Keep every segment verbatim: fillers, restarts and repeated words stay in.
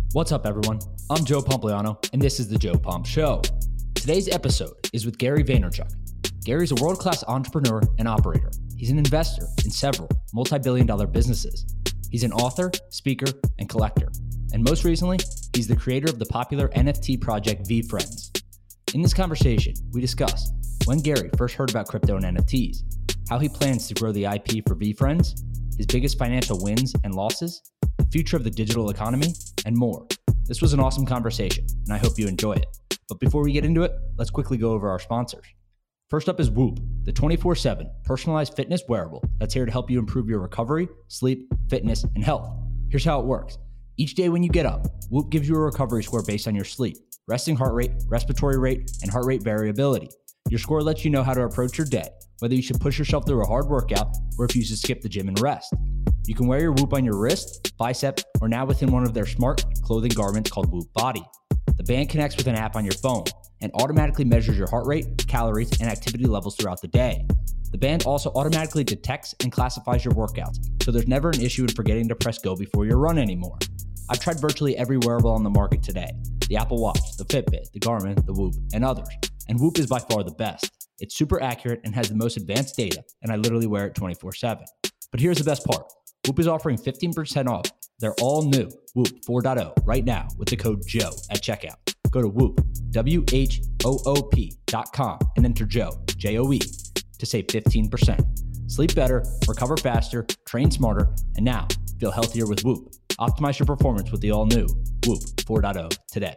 What's up, everyone? I'm Joe Pompliano, and this is The Joe Pomp Show. Today's episode is with Gary Vaynerchuk. Gary's a world-class entrepreneur and operator. He's an investor in several multi-billion dollar businesses. He's an author, speaker, and collector. And most recently, he's the creator of the popular N F T project VeeFriends. In this conversation, we discuss when Gary first heard about crypto and N F Ts, how he plans to grow the I P for VeeFriends, his biggest financial wins and losses, the future of the digital economy, and more. This was an awesome conversation, and I hope you enjoy it. But before we get into it, let's quickly go over our sponsors. First up is Whoop, the twenty-four seven personalized fitness wearable that's here to help you improve your recovery, sleep, fitness, and health. Here's how it works. Each day when you get up, Whoop gives you a recovery score based on your sleep, resting heart rate, respiratory rate, and heart rate variability. Your score lets you know how to approach your day, whether you should push yourself through a hard workout or if you should skip the gym and rest. You can wear your Whoop on your wrist, bicep, or now within one of their smart clothing garments called Whoop Body. The band connects with an app on your phone and automatically measures your heart rate, calories, and activity levels throughout the day. The band also automatically detects and classifies your workouts, so there's never an issue in forgetting to press go before your run anymore. I've tried virtually every wearable on the market today: the Apple Watch, the Fitbit, the Garmin, the Whoop, and others. And Whoop is by far the best. It's super accurate and has the most advanced data, and I literally wear it twenty-four seven. But here's the best part. Whoop is offering fifteen percent off their all-new Whoop four point oh right now with the code Joe at checkout. Go to Whoop, W H O O P dot com and enter Joe, J O E, to save fifteen percent. Sleep better, recover faster, train smarter, and now feel healthier with Whoop. Optimize your performance with the all-new Whoop four point oh today.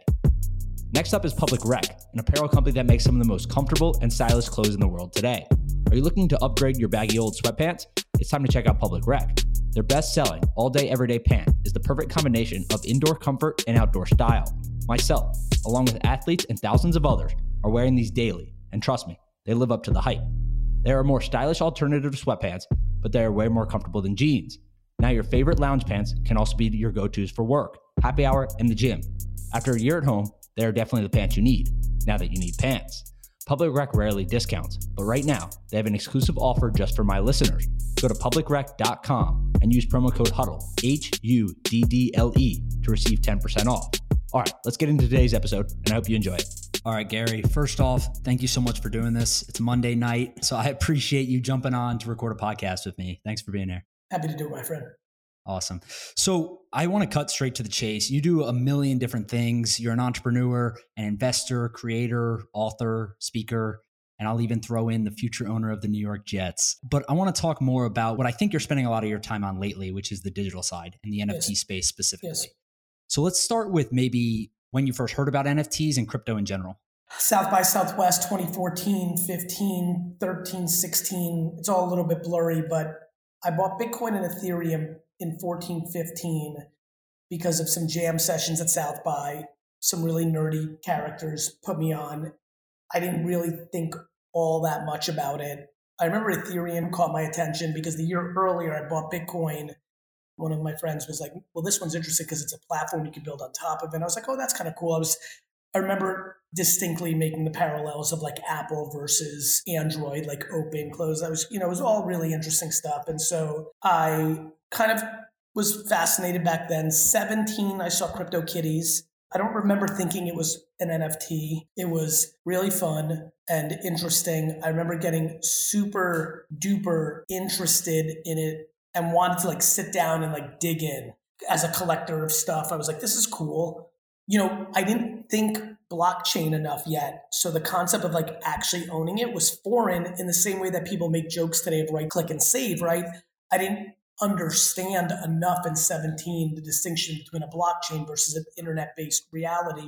Next up is Public Rec, an apparel company that makes some of the most comfortable and stylish clothes in the world today. Are you looking to upgrade your baggy old sweatpants? It's time to check out Public Rec. Their best-selling, all-day, everyday pant is the perfect combination of indoor comfort and outdoor style. Myself, along with athletes and thousands of others, are wearing these daily, and trust me, they live up to the hype. They are a more stylish alternative to sweatpants, but they are way more comfortable than jeans. Now your favorite lounge pants can also be your go-tos for work, happy hour, and the gym. After a year at home, they are definitely the pants you need, now that you need pants. Public Rec rarely discounts, but right now, they have an exclusive offer just for my listeners. Go to public rec dot com and use promo code HUDDLE, H U D D L E, to receive ten percent off. All right, let's get into today's episode, and I hope you enjoy it. All right, Gary, first off, thank you so much for doing this. It's Monday night, so I appreciate you jumping on to record a podcast with me. Thanks for being here. Happy to do it, my friend. Awesome. So I want to cut straight to the chase. You do a million different things. You're an entrepreneur, an investor, creator, author, speaker, and I'll even throw in the future owner of the New York Jets. But I want to talk more about what I think you're spending a lot of your time on lately, which is the digital side and the N F T yes. space specifically. Yes. So let's start with maybe when you first heard about N F Ts and crypto in general. South by Southwest twenty fourteen, fifteen, thirteen, sixteen. It's all a little bit blurry, but I bought Bitcoin and Ethereum in fourteen, fifteen because of some jam sessions at South by. Some really nerdy characters put me on. I didn't really think all that much about it. I remember Ethereum caught my attention because the year earlier I bought Bitcoin. One of my friends was like, well, this one's interesting because it's a platform you can build on top of it. And I was like, oh, that's kind of cool. I was, I remember distinctly making the parallels of like Apple versus Android, like open, close. I was, you know, it was all really interesting stuff. And so I kind of was fascinated back then. seventeen, I saw CryptoKitties. I don't remember thinking it was an N F T. It was really fun and interesting. I remember getting super duper interested in it and wanted to like sit down and like dig in. As a collector of stuff, I was like, this is cool. You know, I didn't think blockchain enough yet. So the concept of like actually owning it was foreign in the same way that people make jokes today of right click and save, right? I didn't understand enough in seventeen the distinction between a blockchain versus an internet-based reality.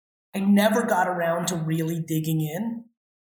I never got around to really digging in.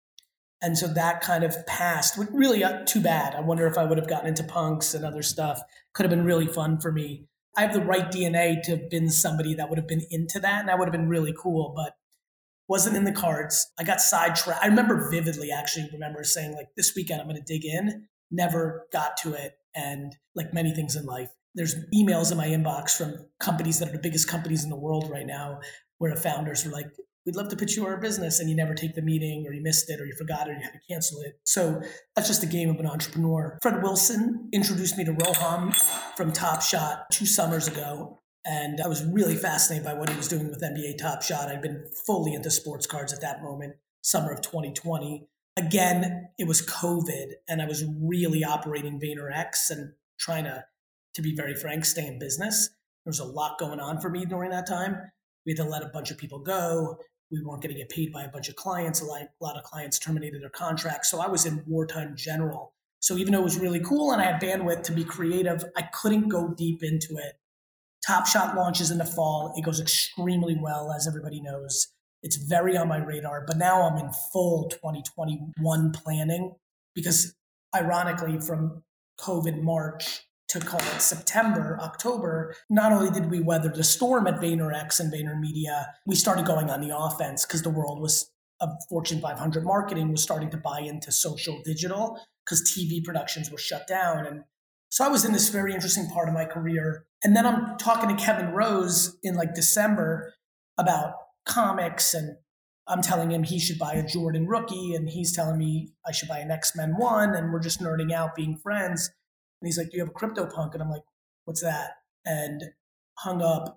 And so that kind of passed. Really uh, too bad. I wonder if I would have gotten into punks and other stuff. Could have been really fun for me. I have the right D N A to have been somebody that would have been into that, and that would have been really cool, but wasn't in the cards. I got sidetracked. I remember vividly actually remember saying like, this weekend I'm going to dig in. Never got to it. And like many things in life, there's emails in my inbox from companies that are the biggest companies in the world right now where the founders are like, we'd love to pitch you our business, and you never take the meeting, or you missed it, or you forgot it, or you had to cancel it. So that's just the game of an entrepreneur. Fred Wilson introduced me to Roham from Top Shot two summers ago. And I was really fascinated by what he was doing with N B A Top Shot. I'd been fully into sports cards at that moment, summer of twenty twenty. Again, it was COVID, and I was really operating VaynerX and trying to, to be very frank, stay in business. There was a lot going on for me during that time. We had to let a bunch of people go. We weren't going to get paid by a bunch of clients. A lot, a lot of clients terminated their contracts. So I was in wartime general. So even though it was really cool and I had bandwidth to be creative, I couldn't go deep into it. Top Shot launches in the fall. It goes extremely well, as everybody knows. It's very on my radar, but now I'm in full twenty twenty-one planning because ironically from COVID March to call it September, October, not only did we weather the storm at VaynerX and VaynerMedia, we started going on the offense because the world was of Fortune five hundred marketing was starting to buy into social digital because T V productions were shut down. And so I was in this very interesting part of my career. And then I'm talking to Kevin Rose in like December about comics, and I'm telling him he should buy a Jordan rookie, and he's telling me I should buy an X-Men one, and we're just nerding out being friends. And he's like, do you have a CryptoPunk? And I'm like, what's that? And hung up,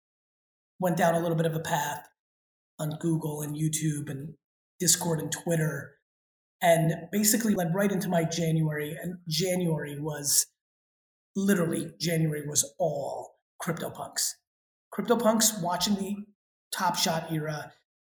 went down a little bit of a path on Google and YouTube and Discord and Twitter, and basically led right into my January. And January was literally, January was all CryptoPunks. CryptoPunks watching the Top Shot era.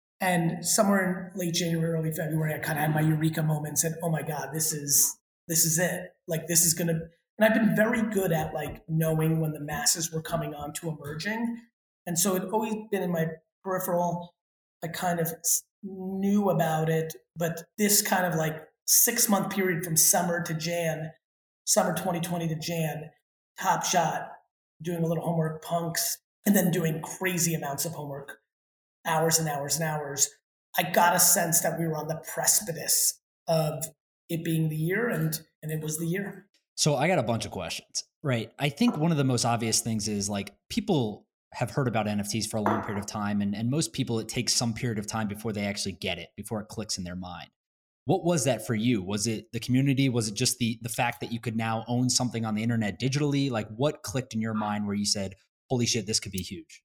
And somewhere in late January, early February, I kind of had my eureka moment and said, oh my God, this is, this is it. Like, this is going to, and I've been very good at like knowing when the masses were coming on to emerging. And so it always been in my peripheral. I kind of knew about it, but this kind of like six month period from summer to Jan, summer twenty twenty to Jan, Top Shot, doing a little homework, punks, and then doing crazy amounts of homework, hours and hours and hours. I got a sense that we were on the precipice of it being the year, and and it was the year. So I got a bunch of questions, right? I think one of the most obvious things is like people have heard about N F Ts for a long period of time, and, and most people, it takes some period of time before they actually get it, before it clicks in their mind. What was that for you? Was it the community? Was it just the the fact that you could now own something on the internet digitally? Like what clicked in your mind where you said, holy shit, this could be huge?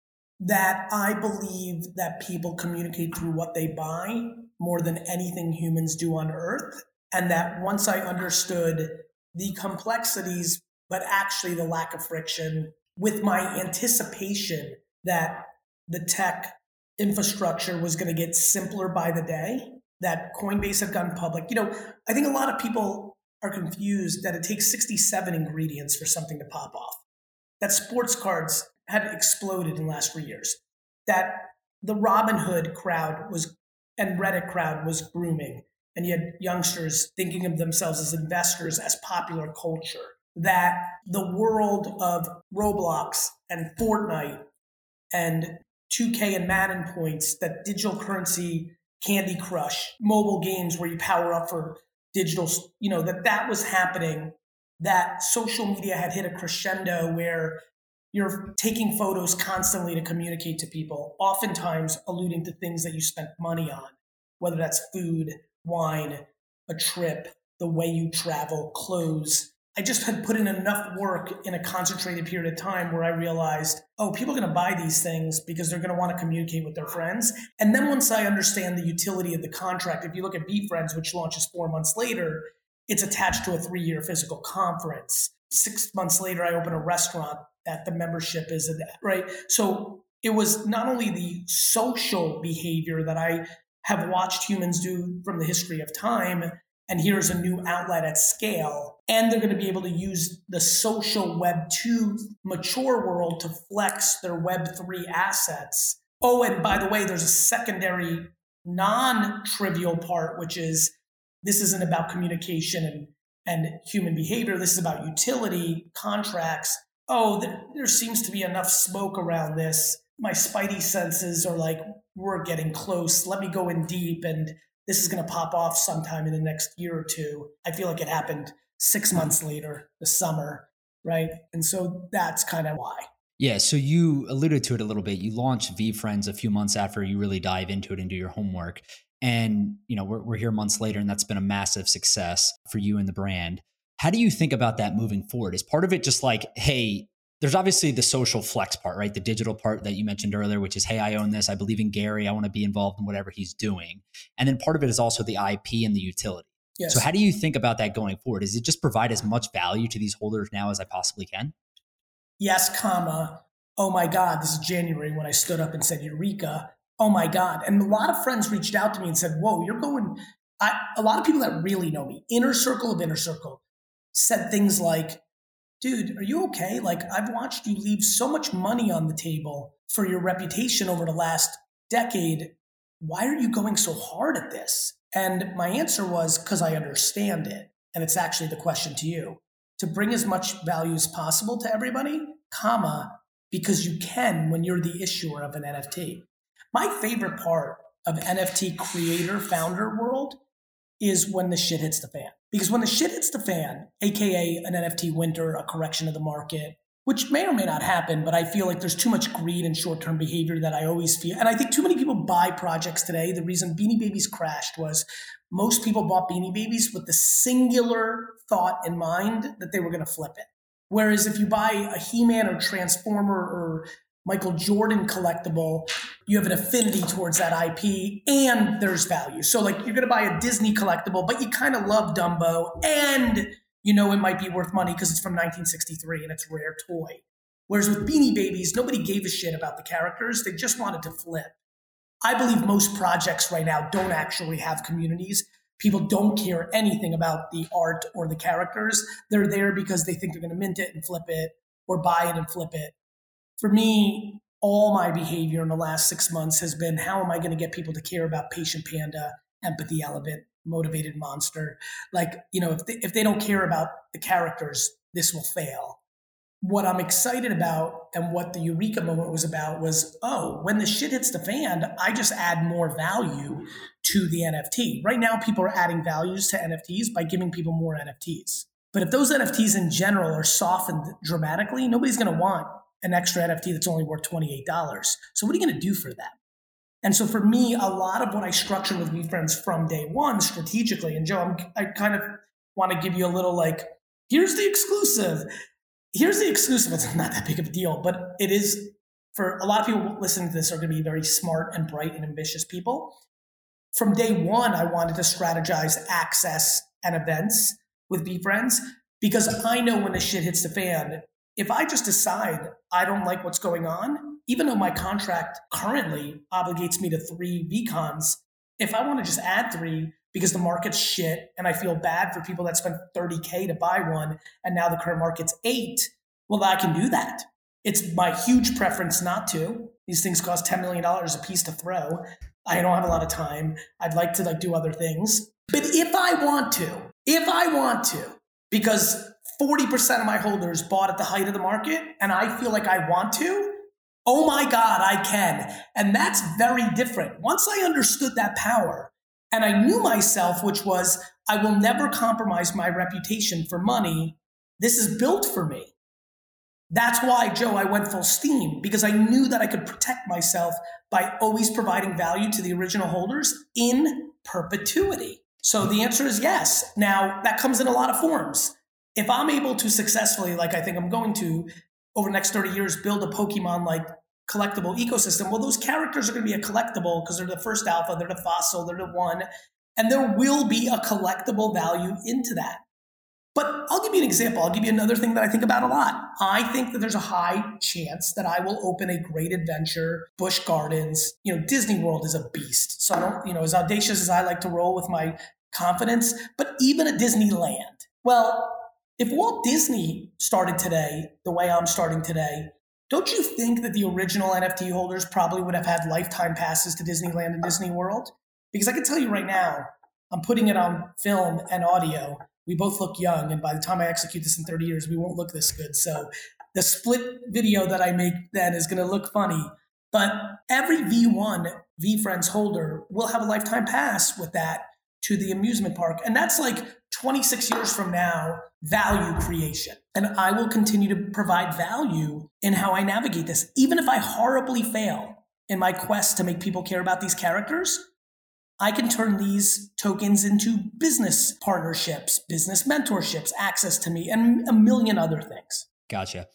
That I believe that people communicate through what they buy more than anything humans do on earth. And that once I understood the complexities, but actually the lack of friction, with my anticipation that the tech infrastructure was going to get simpler by the day, that Coinbase had gone public. You know, I think a lot of people are confused that it takes sixty-seven ingredients for something to pop off. That sports cards had exploded in the last three years. That the Robinhood crowd was and Reddit crowd was grooming. And you had youngsters thinking of themselves as investors, as popular culture. That the world of Roblox and Fortnite and two K and Madden points, that digital currency, Candy Crush, mobile games where you power up for digital, you know, that that was happening. That social media had hit a crescendo where you're taking photos constantly to communicate to people, oftentimes alluding to things that you spent money on, whether that's food, wine, a trip, the way you travel, clothes. I just had put in enough work in a concentrated period of time where I realized, oh, people are going to buy these things because they're going to want to communicate with their friends. And then once I understand the utility of the contract, if you look at VeeFriends, which launches four months later, it's attached to a three-year physical conference. Six months later, I open a restaurant that the membership is in that, right? So it was not only the social behavior that I have watched humans do from the history of time, and here's a new outlet at scale, and they're going to be able to use the social Web two mature world to flex their Web three assets. Oh, and by the way, there's a secondary non-trivial part, which is this isn't about communication and, and human behavior. This is about utility, contracts. Oh, there, there seems to be enough smoke around this. My spidey senses are like, we're getting close. Let me go in deep, and this is going to pop off sometime in the next year or two. I feel like it happened six months later, the summer, right? And so that's kind of why. Yeah, so you alluded to it a little bit. You launched VeeFriends a few months after you really dive into it and do your homework. And, you know, we're, we're here months later, and that's been a massive success for you and the brand. How do you think about that moving forward? Is part of it just like, hey, there's obviously the social flex part, right? The digital part that you mentioned earlier, which is, hey, I own this. I believe in Gary. I want to be involved in whatever he's doing. And then part of it is also the I P and the utility. Yes. So how do you think about that going forward? Does it just provide as much value to these holders now as I possibly can? Yes, comma. Oh my God, this is January when I stood up and said, Eureka. Oh my God. And a lot of friends reached out to me and said, whoa, you're going, I, a lot of people that really know me, inner circle of inner circle, said things like, dude, are you okay? Like, I've watched you leave so much money on the table for your reputation over the last decade. Why are you going so hard at this? And my answer was, because I understand it. And it's actually the question to you. To bring as much value as possible to everybody, comma, because you can when you're the issuer of an N F T. My favorite part of N F T creator founder world is when the shit hits the fan. Because when the shit hits the fan, A K A an N F T winter, a correction of the market, which may or may not happen, but I feel like there's too much greed and short-term behavior that I always feel. And I think too many people buy projects today. The reason Beanie Babies crashed was most people bought Beanie Babies with the singular thought in mind that they were going to flip it. Whereas if you buy a He-Man or Transformer or Michael Jordan collectible, you have an affinity towards that I P and there's value. So like you're going to buy a Disney collectible, but you kind of love Dumbo and you know it might be worth money because it's from nineteen sixty-three and it's a rare toy. Whereas with Beanie Babies, nobody gave a shit about the characters. They just wanted to flip. I believe most projects right now don't actually have communities. People don't care anything about the art or the characters. They're there because they think they're going to mint it and flip it or buy it and flip it. For me, all my behavior in the last six months has been, how am I going to get people to care about Patient Panda, Empathy Elephant, Motivated Monster? Like, you know, if they, if they don't care about the characters, this will fail. What I'm excited about and what the Eureka moment was about was, oh, when the shit hits the fan, I just add more value to the N F T. Right now, people are adding values to N F Ts by giving people more N F Ts. But if those N F Ts in general are softened dramatically, nobody's going to want an extra N F T that's only worth twenty-eight dollars. So what are you going to do for that? And so for me, a lot of what I structured with VeeFriends from day one strategically, and Joe, I'm, I kind of want to give you a little like, here's the exclusive. Here's the exclusive. It's not that big of a deal, but it is for a lot of people listening to this are going to be very smart and bright and ambitious people. From day one, I wanted to strategize access and events with VeeFriends because I know when the shit hits the fan, if I just decide I don't like what's going on, even though my contract currently obligates me to three VeeCons, if I want to just add three because the market's shit and I feel bad for people that spent thirty K to buy one and now the current market's eight, well, I can do that. It's my huge preference not to. These things cost ten million dollars a piece to throw. I don't have a lot of time. I'd like to like do other things. But if I want to, if I want to, because forty percent of my holders bought at the height of the market and I feel like I want to, oh my God, I can. And that's very different. Once I understood that power and I knew myself, which was I will never compromise my reputation for money, this is built for me. That's why, Joe, I went full steam because I knew that I could protect myself by always providing value to the original holders in perpetuity. So the answer is yes. Now, that comes in a lot of forms. If I'm able to successfully, like I think I'm going to, over the next thirty years, build a Pokemon-like collectible ecosystem, well, those characters are going to be a collectible because they're the first alpha, they're the fossil, they're the one, and there will be a collectible value into that. But I'll give you an example. I'll give you another thing that I think about a lot. I think that there's a high chance that I will open a Great Adventure, Busch Gardens. You know, Disney World is a beast. So I don't, you know, as audacious as I like to roll with my confidence, but even a Disneyland. Well, if Walt Disney started today the way I'm starting today, don't you think that the original N F T holders probably would have had lifetime passes to Disneyland and Disney World? Because I can tell you right now, I'm putting it on film and audio. We both look young, and by the time I execute this in thirty years, we won't look this good. So the split video that I make then is going to look funny. But every V one VeeFriends holder will have a lifetime pass with that to the amusement park. And that's like twenty-six years from now, value creation. And I will continue to provide value in how I navigate this. Even if I horribly fail in my quest to make people care about these characters, I can turn these tokens into business partnerships, business mentorships, access to me, and a million other things. Gotcha.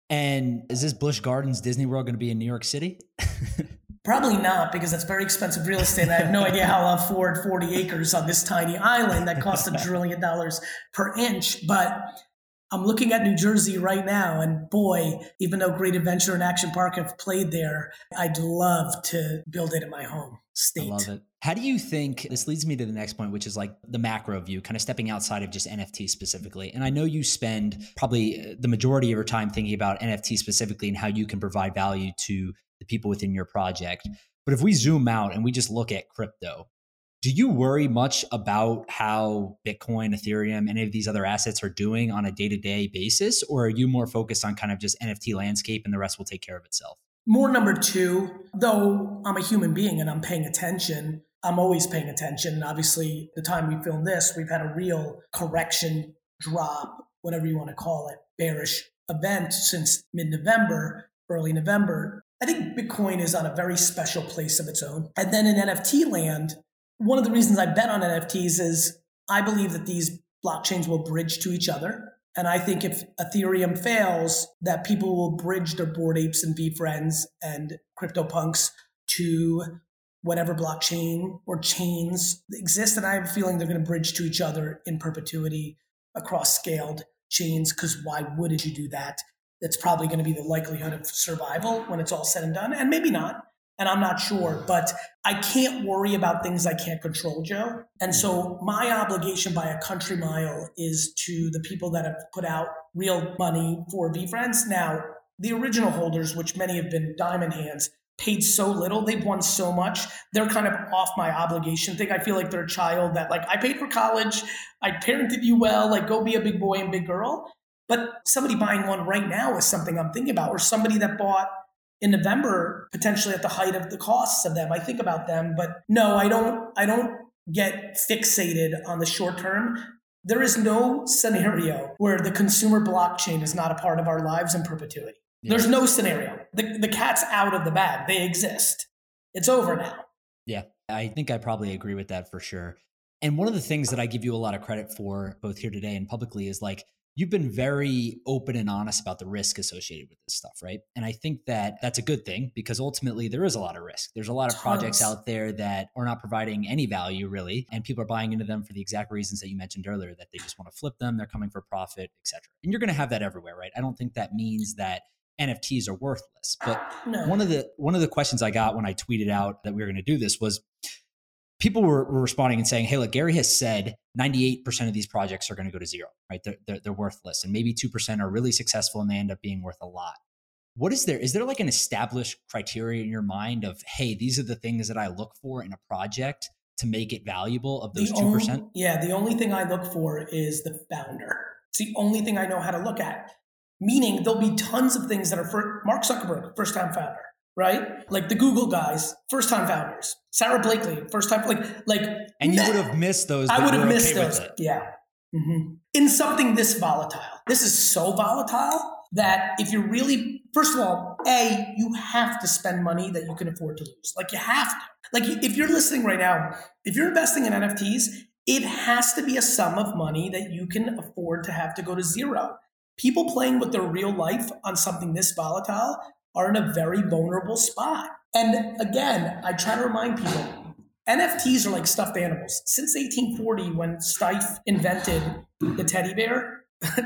And is this Busch Gardens Disney World going to be in New York City? Probably not, because that's very expensive real estate. I have no idea how I'll afford forty acres on this tiny island that costs a trillion dollars per inch. But I'm looking at New Jersey right now, and boy, even though Great Adventure and Action Park have played there, I'd love to build it in my home state. I love it. How do you think, this leads me to the next point, which is like the macro view, kind of stepping outside of just N F T specifically. And I know you spend probably the majority of your time thinking about N F T specifically and how you can provide value to the people within your project. But if we zoom out and we just look at crypto, do you worry much about how Bitcoin, Ethereum, any of these other assets are doing on a day-to-day basis? Or are you more focused on kind of just N F T landscape and the rest will take care of itself? More number two, though I'm a human being and I'm paying attention. I'm always paying attention. Obviously, the time we filmed this, we've had a real correction, drop, whatever you want to call it, bearish event since mid-November, early November. I think Bitcoin is on a very special place of its own. And then in N F T land, one of the reasons I bet on N F Ts is I believe that these blockchains will bridge to each other. And I think if Ethereum fails, that people will bridge their Bored Apes and VeeFriends and CryptoPunks to whatever blockchain or chains exist. And I have a feeling they're going to bridge to each other in perpetuity across scaled chains, because why wouldn't you do that? That's probably going to be the likelihood of survival when it's all said and done. And maybe not. And I'm not sure, but I can't worry about things I can't control, Joe. And so my obligation by a country mile is to the people that have put out real money for VeeFriends. Now, the original holders, which many have been diamond hands, paid so little. They've won so much. They're kind of off my obligation thing. I feel like they're a child that, like, I paid for college. I parented you well. Like, go be a big boy and big girl. But somebody buying one right now is something I'm thinking about, or somebody that bought in November, potentially at the height of the costs of them. I think about them, but no, I don't, I don't get fixated on the short term. There is no scenario where the consumer blockchain is not a part of our lives in perpetuity. Yeah. There's no scenario. The, the cat's out of the bag. They exist. It's over now. Yeah, I think I probably agree with that for sure. And one of the things that I give you a lot of credit for, both here today and publicly, is like, you've been very open and honest about the risk associated with this stuff, right? And I think that that's a good thing, because ultimately there is a lot of risk. There's a lot of projects out there that are not providing any value really, and people are buying into them for the exact reasons that you mentioned earlier, that they just want to flip them, they're coming for profit, et cetera. And you're going to have that everywhere, right? I don't think that means that N F Ts are worthless. But no. one of the one of the questions I got when I tweeted out that we were going to do this was, people were, were responding and saying, hey, look, Gary has said ninety-eight percent of these projects are going to go to zero, right? They're, they're, they're worthless. And maybe two percent are really successful and they end up being worth a lot. What is there? Is there like an established criteria in your mind of, hey, these are the things that I look for in a project to make it valuable of those the two percent? Only, yeah, the only thing I look for is the founder. It's the only thing I know how to look at. Meaning there'll be tons of things that are for Mark Zuckerberg, first-time founder. Right? Like the Google guys, first-time founders. Sarah Blakely, first-time, like, like. And you would have missed those. I would have missed okay those. Yeah. Mm-hmm. In something this volatile. This is so volatile that if you're really, first of all, A, you have to spend money that you can afford to lose. Like you have to. Like if you're listening right now, if you're investing in N F Ts, it has to be a sum of money that you can afford to have to go to zero. People playing with their real life on something this volatile are in a very vulnerable spot. And again, I try to remind people, N F Ts are like stuffed animals. Since eighteen forty, when Steiff invented the teddy bear,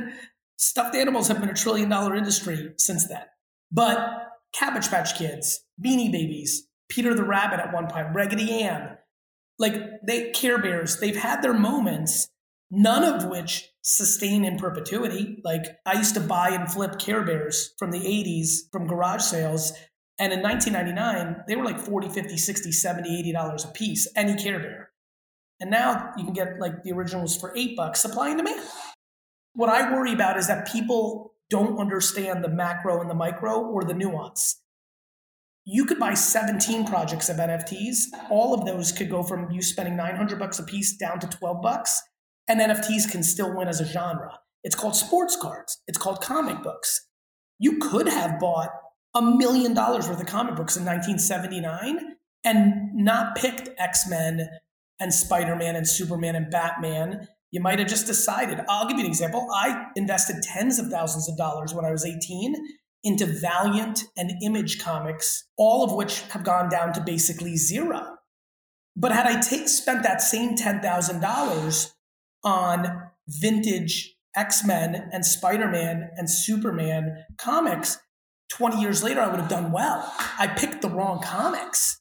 stuffed animals have been a trillion dollar industry since then. But Cabbage Patch Kids, Beanie Babies, Peter the Rabbit at one point, Raggedy Ann, like they Care Bears, they've had their moments, none of which sustain in perpetuity. Like I used to buy and flip Care Bears from the eighties from garage sales. And in nineteen ninety-nine, they were like forty, fifty, sixty, seventy, eighty dollars a piece, any Care Bear. And now you can get like the originals for eight bucks, supply and demand. What I worry about is that people don't understand the macro and the micro or the nuance. You could buy seventeen projects of N F Ts. All of those could go from you spending nine hundred bucks a piece down to twelve bucks. And N F Ts can still win as a genre. It's called sports cards. It's called comic books. You could have bought a million dollars worth of comic books in nineteen seventy-nine and not picked X-Men and Spider-Man and Superman and Batman. You might have just decided. I'll give you an example. I invested tens of thousands of dollars when I was eighteen into Valiant and Image Comics, all of which have gone down to basically zero. But had I take, spent that same ten thousand dollars on vintage X-Men and Spider-Man and Superman comics, twenty years later, I would have done well. I picked the wrong comics.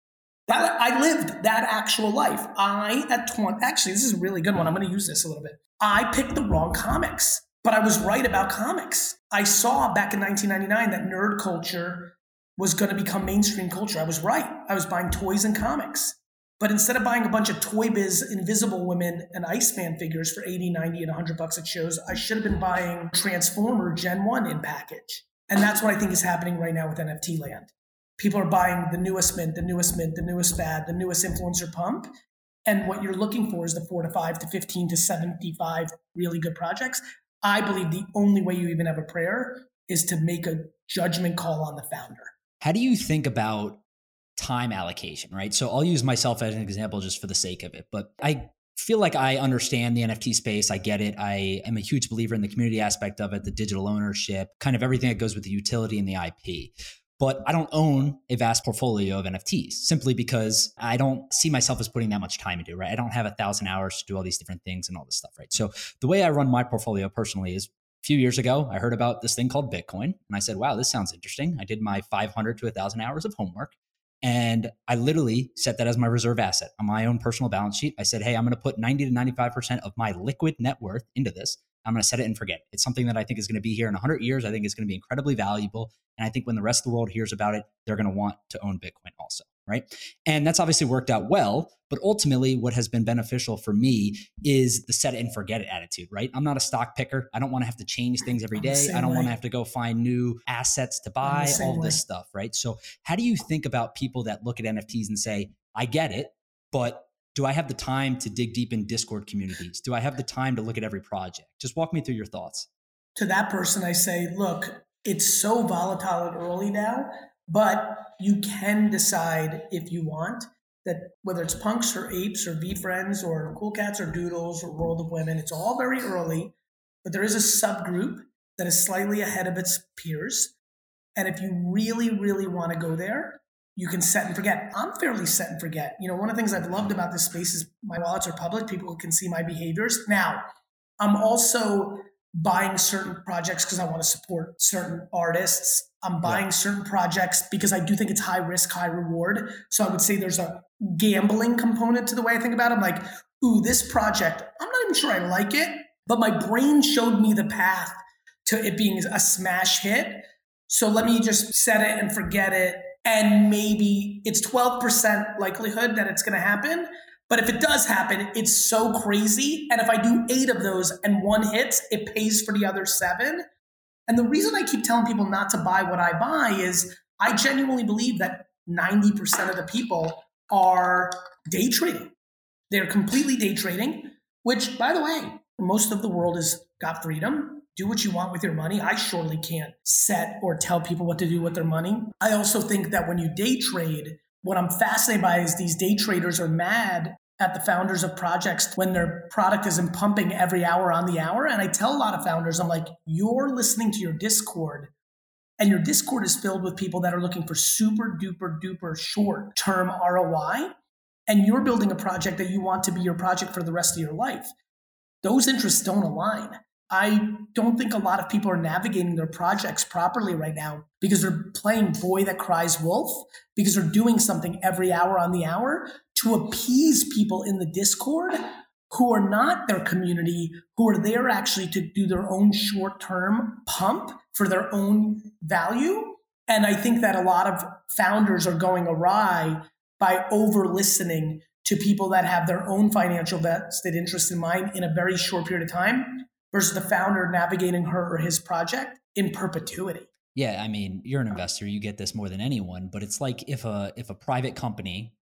That, I lived that actual life. I, at twenty, actually, this is a really good one. I'm going to use this a little bit. I picked the wrong comics, but I was right about comics. I saw back in nineteen ninety-nine that nerd culture was going to become mainstream culture. I was right. I was buying toys and comics. But instead of buying a bunch of Toy Biz Invisible Women and Iceman figures for eighty, ninety, and one hundred bucks at shows, I should have been buying Transformer Gen one in package. And that's what I think is happening right now with N F T land. People are buying the newest mint, the newest mint, the newest fad, the newest influencer pump. And what you're looking for is the four to five to fifteen to seventy-five really good projects. I believe the only way you even have a prayer is to make a judgment call on the founder. How do you think about time allocation, right? So I'll use myself as an example just for the sake of it, but I feel like I understand the N F T space. I get it. I am a huge believer in the community aspect of it, the digital ownership, kind of everything that goes with the utility and the I P. But I don't own a vast portfolio of N F Ts simply because I don't see myself as putting that much time into it, right? I don't have a thousand hours to do all these different things and all this stuff, right? So the way I run my portfolio personally is a few years ago, I heard about this thing called Bitcoin and I said, wow, this sounds interesting. I did my five hundred to one thousand hours of homework. And I literally set that as my reserve asset on my own personal balance sheet. I said, hey, I'm going to put ninety to ninety-five percent of my liquid net worth into this. I'm going to set it and forget it. It's something that I think is going to be here in one hundred years. I think it's going to be incredibly valuable. And I think when the rest of the world hears about it, they're going to want to own Bitcoin also, right? And that's obviously worked out well. But ultimately, what has been beneficial for me is the set it and forget it attitude, right? I'm not a stock picker. I don't want to have to change things every day. I don't way. want to have to go find new assets to buy, all way. this stuff, right? So how do you think about people that look at N F Ts and say, I get it, but do I have the time to dig deep in Discord communities? Do I have the time to look at every project? Just walk me through your thoughts. To that person, I say, look, it's so volatile and early now, but you can decide if you want that whether it's punks or apes or VeeFriends or Cool Cats or Doodles or World of Women, it's all very early, but there is a subgroup that is slightly ahead of its peers. And if you really, really want to go there, you can set and forget. I'm fairly set and forget. You know, one of the things I've loved about this space is my wallets are public. People can see my behaviors. Now, I'm also buying certain projects because I want to support certain artists. I'm buying yeah. certain projects because I do think it's high risk, high reward. So I would say there's a gambling component to the way I think about it. I'm like, ooh, this project, I'm not even sure I like it, but my brain showed me the path to it being a smash hit. So let me just set it and forget it. And maybe it's twelve percent likelihood that it's going to happen. But if it does happen, it's so crazy. And if I do eight of those and one hits, it pays for the other seven. And the reason I keep telling people not to buy what I buy is I genuinely believe that ninety percent of the people are day trading. They're completely day trading, which, by the way, most of the world has got freedom. Do what you want with your money. I surely can't set or tell people what to do with their money. I also think that when you day trade, what I'm fascinated by is these day traders are mad at the founders of projects when their product isn't pumping every hour on the hour. And I tell a lot of founders, I'm like, you're listening to your Discord and your Discord is filled with people that are looking for super duper duper short term R O I. And you're building a project that you want to be your project for the rest of your life. Those interests don't align. I don't think a lot of people are navigating their projects properly right now because they're playing boy that cries wolf, because they're doing something every hour on the hour to appease people in the Discord who are not their community, who are there actually to do their own short-term pump for their own value. And I think that a lot of founders are going awry by over-listening to people that have their own financial vested interest in mind in a very short period of time, versus the founder navigating her or his project in perpetuity. Yeah, I mean, you're an investor, you get this more than anyone, but it's like if a if a private company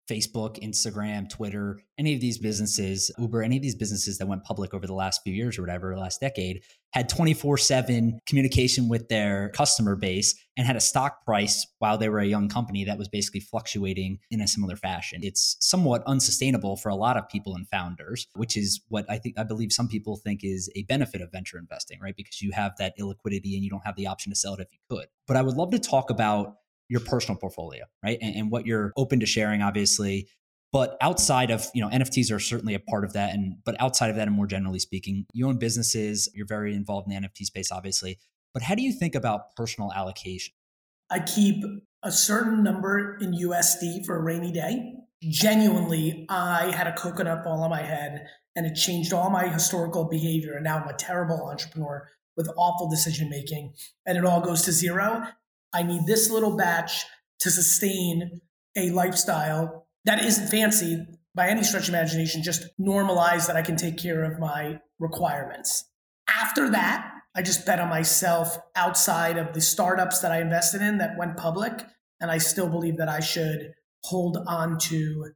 Facebook, Instagram, Twitter, any of these businesses, Uber, any of these businesses that went public over the last few years or whatever, last decade, had twenty-four seven communication with their customer base and had a stock price while they were a young company that was basically fluctuating in a similar fashion. It's somewhat unsustainable for a lot of people and founders, which is what I think, I believe some people think is a benefit of venture investing, right? Because you have that illiquidity and you don't have the option to sell it if you could. But I would love to talk about your personal portfolio, right? And, and what you're open to sharing, obviously. But outside of, you know, N F Ts are certainly a part of that. And but outside of that, and more generally speaking, you own businesses, you're very involved in the N F T space, obviously. But how do you think about personal allocation? I keep a certain number in U S D for a rainy day. Genuinely, I had a coconut ball on my head and it changed all my historical behavior. And now I'm a terrible entrepreneur with awful decision making and it all goes to zero. I need this little batch to sustain a lifestyle that isn't fancy by any stretch of imagination, just normalize that I can take care of my requirements. After that, I just bet on myself outside of the startups that I invested in that went public. And I still believe that I should hold on to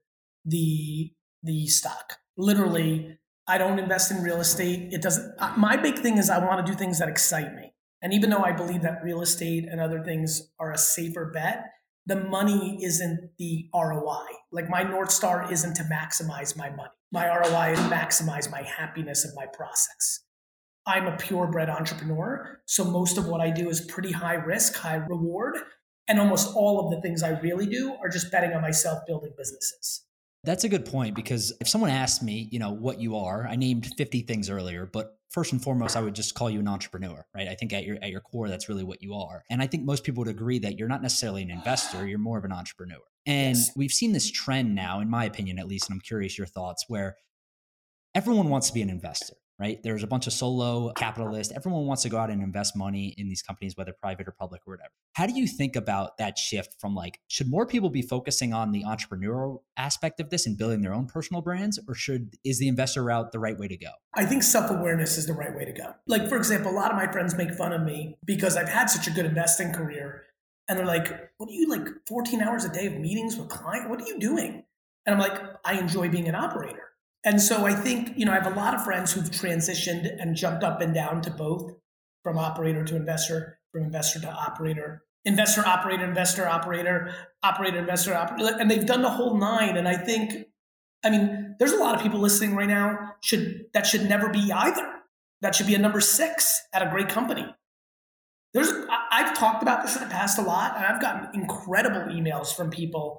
the, the stock. Literally, I don't invest in real estate. It doesn't, my big thing is I want to do things that excite me. And even though I believe that real estate and other things are a safer bet, the money isn't the R O I. Like my North Star isn't to maximize my money. My R O I is maximize my happiness of my process. I'm a purebred entrepreneur. So most of what I do is pretty high risk, high reward. And almost all of the things I really do are just betting on myself building businesses. That's a good point, because if someone asked me, you know, what you are, I named fifty things earlier, but first and foremost, I would just call you an entrepreneur, right? I think at your at your core, that's really what you are. And I think most people would agree that you're not necessarily an investor, you're more of an entrepreneur. And yes. We've seen this trend now, in my opinion, at least, and I'm curious your thoughts, where everyone wants to be an investor, right? There's a bunch of solo capitalists. Everyone wants to go out and invest money in these companies, whether private or public or whatever. How do you think about that shift from like, should more people be focusing on the entrepreneurial aspect of this and building their own personal brands, or should is the investor route the right way to go? I think self-awareness is the right way to go. Like, for example, a lot of my friends make fun of me because I've had such a good investing career. And they're like, what are you, like fourteen hours a day of meetings with clients? What are you doing? And I'm like, I enjoy being an operator. And so I think, you know, I have a lot of friends who've transitioned and jumped up and down to both, from operator to investor, from investor to operator, investor, operator, investor, operator, operator, investor, operator, and they've done the whole nine. And I think, I mean, there's a lot of people listening right now should that should never be either. That should be a number six at a great company. There's, I've talked about this in the past a lot, and I've gotten incredible emails from people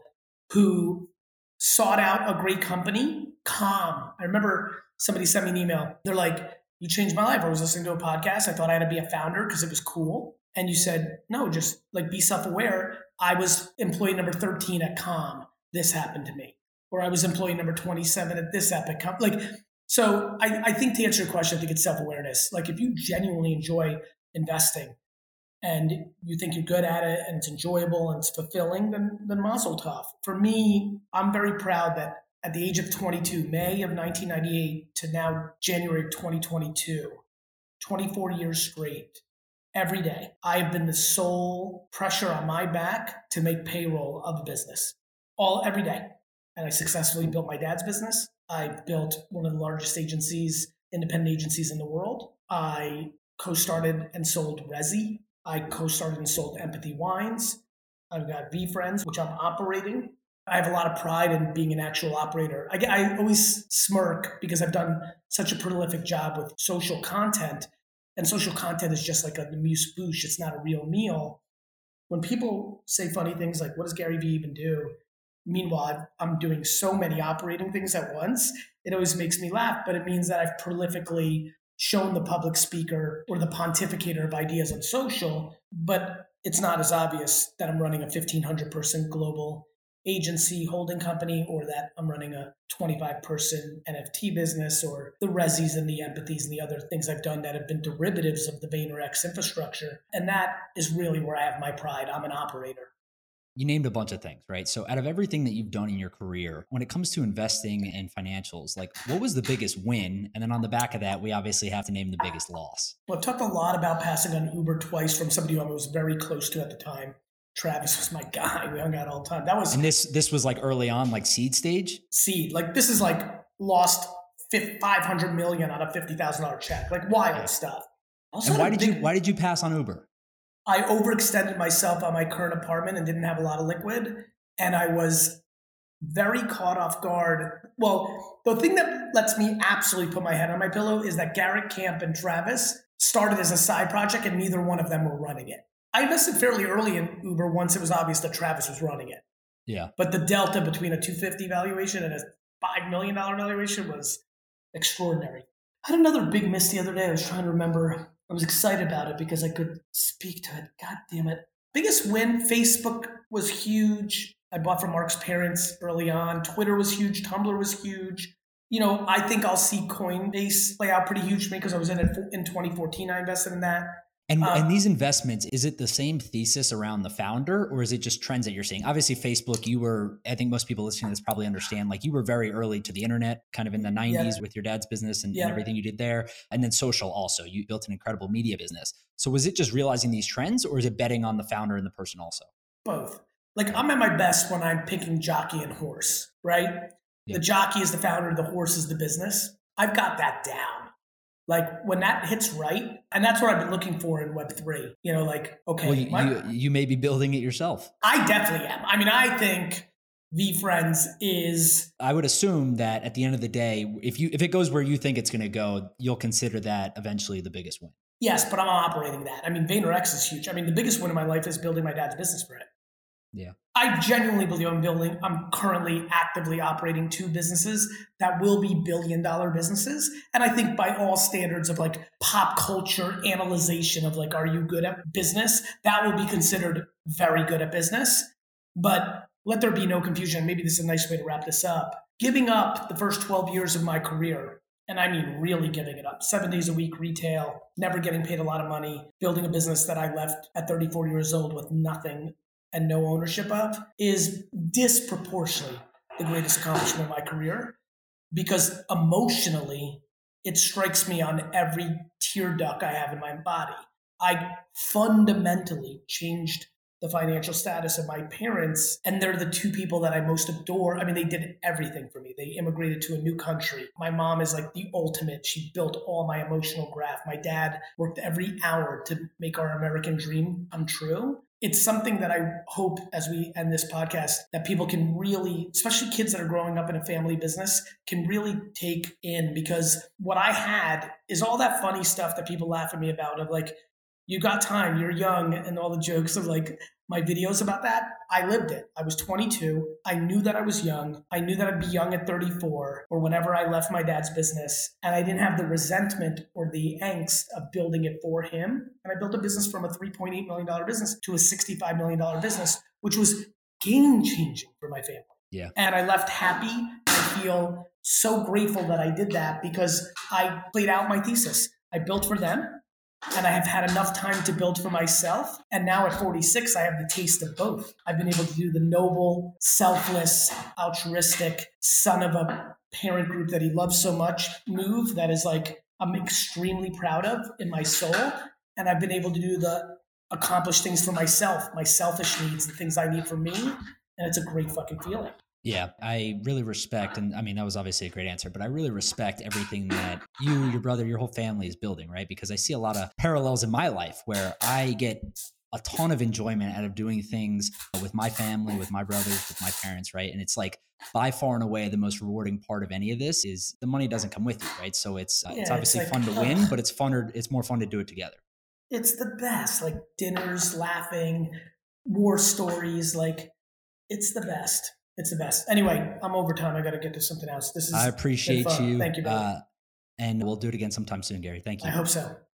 who sought out a great company. Calm. I remember somebody sent me an email. They're like, you changed my life. I was listening to a podcast. I thought I had to be a founder because it was cool. And you said, no, just like be self-aware. I was employee number thirteen at Calm. This happened to me. Or I was employee number twenty-seven at this epic company. Like, so I, I think to answer your question, I think it's self-awareness. Like if you genuinely enjoy investing and you think you're good at it and it's enjoyable and it's fulfilling, then, then mazel tov. For me, I'm very proud that at the age of twenty-two, May of nineteen ninety-eight to now January twenty twenty-two, twenty-four years straight, every day, I have been the sole pressure on my back to make payroll of a business, all every day. And I successfully built my dad's business. I built one of the largest agencies, independent agencies in the world. I co-started and sold Resi. I co-started and sold Empathy Wines. I've got VeeFriends, which I'm operating. I have a lot of pride in being an actual operator. I, I always smirk because I've done such a prolific job with social content, and social content is just like a amuse-bouche. It's not a real meal. When people say funny things like, what does Gary Vee even do? Meanwhile, I'm doing so many operating things at once. It always makes me laugh, but it means that I've prolifically shown the public speaker or the pontificator of ideas on social, but it's not as obvious that I'm running a fifteen hundred person global agency holding company, or that I'm running a twenty-five person N F T business, or the Resis and the Empathies and the other things I've done that have been derivatives of the VaynerX infrastructure. And that is really where I have my pride. I'm an operator. You named a bunch of things, right? So out of everything that you've done in your career, when it comes to investing and financials, like what was the biggest win? And then on the back of that, we obviously have to name the biggest loss. Well, I've talked a lot about passing on Uber twice from somebody who I was very close to at the time. Travis was my guy. We hung out all the time. That was And this this was like early on, like seed stage? seed. Like this is like lost five hundred million on a fifty thousand dollars check. Like wild yeah. stuff. And why did big, you why did you pass on Uber? I overextended myself on my current apartment and didn't have a lot of liquid. And I was very caught off guard. Well, the thing that lets me absolutely put my head on my pillow is that Garrett Camp and Travis started as a side project and neither one of them were running it. I invested fairly early in Uber once it was obvious that Travis was running it. Yeah. But the delta between a two hundred fifty valuation and a five million dollars valuation was extraordinary. I had another big miss the other day. I was trying to remember. I was excited about it because I could speak to it. God damn it. Biggest win, Facebook was huge. I bought from Mark's parents early on. Twitter was huge. Tumblr was huge. You know, I think I'll see Coinbase play out pretty huge for me because I was in it in twenty fourteen. I invested in that. And, um, and these investments, is it the same thesis around the founder or is it just trends that you're seeing? Obviously, Facebook, you were, I think most people listening to this probably understand, like you were very early to the internet, kind of in the nineties yeah. with your dad's business and, yeah. and everything you did there. And then social also, you built an incredible media business. So was it just realizing these trends or is it betting on the founder and the person also? Both. Like I'm at my best when I'm picking jockey and horse, right? Yeah. The jockey is the founder, the horse is the business. I've got that down. Like when that hits right, and that's what I've been looking for in Web three, you know, like, okay. Well, you, my, you, you may be building it yourself. I definitely am. I mean, I think VeeFriends is. I would assume that at the end of the day, if you if it goes where you think it's going to go, you'll consider that eventually the biggest win. Yes, but I'm operating that. I mean, VaynerX is huge. I mean, the biggest win in my life is building my dad's business for it. Yeah. I genuinely believe I'm building, I'm currently actively operating two businesses that will be billion dollar businesses. And I think by all standards of like pop culture analyzation of like, are you good at business? That will be considered very good at business. But let there be no confusion. Maybe this is a nice way to wrap this up. Giving up the first twelve years of my career, and I mean really giving it up, seven days a week, retail, never getting paid a lot of money, building a business that I left at thirty-four years old with nothing and no ownership of, is disproportionately the greatest accomplishment of my career because emotionally, it strikes me on every tear duct I have in my body. I fundamentally changed the financial status of my parents, and they're the two people that I most adore. I mean, they did everything for me. They immigrated to a new country. My mom is like the ultimate. She built all my emotional graph. My dad worked every hour to make our American dream come true. It's something that I hope as we end this podcast that people can really, especially kids that are growing up in a family business, can really take in, because what I had is all that funny stuff that people laugh at me about of like, you got time, you're young, and all the jokes of like my videos about that. I lived it. I was twenty-two. I knew that I was young. I knew that I'd be young at thirty-four or whenever I left my dad's business. And I didn't have the resentment or the angst of building it for him. And I built a business from a three point eight million dollars business to a sixty-five million dollars business, which was game changing for my family. Yeah. And I left happy. I feel so grateful that I did that because I played out my thesis. I built for them. And I have had enough time to build for myself. And now at forty-six, I have the taste of both. I've been able to do the noble, selfless, altruistic, son of a parent group that he loves so much move that is like, I'm extremely proud of in my soul. And I've been able to do the accomplish things for myself, my selfish needs, the things I need for me. And it's a great fucking feeling. Yeah, I really respect, and I mean, that was obviously a great answer, but I really respect everything that you, your brother, your whole family is building, right? Because I see a lot of parallels in my life where I get a ton of enjoyment out of doing things with my family, with my brothers, with my parents, right? And it's like by far and away the most rewarding part of any of this is the money doesn't come with you, right? So it's uh, yeah, it's obviously it's like, fun to win, uh, but it's funner, it's more fun to do it together. It's the best, like dinners, laughing, war stories, like it's the best. It's the best. Anyway, I'm over time. I got to get to something else. This is I appreciate you. Thank you, brother. Uh, and we'll do it again sometime soon, Gary. Thank you. I hope so.